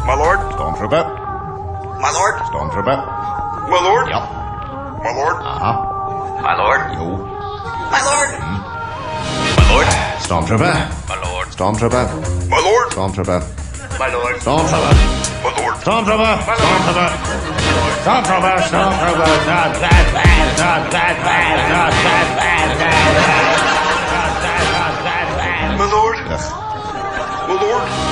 My lord. Stormtrooper. My lord. Stormtrooper. My lord. Ja. My lord. Aha. My lord. Jo. My lord. My lord. Stormtrooper. My lord. Stormtrooper. My lord. Stormtrooper. My lord. Stormtrooper. My lord. Stormtrooper. Stormtrooper. Stormtrooper. Stormtrooper. My lord. Yes. My lord.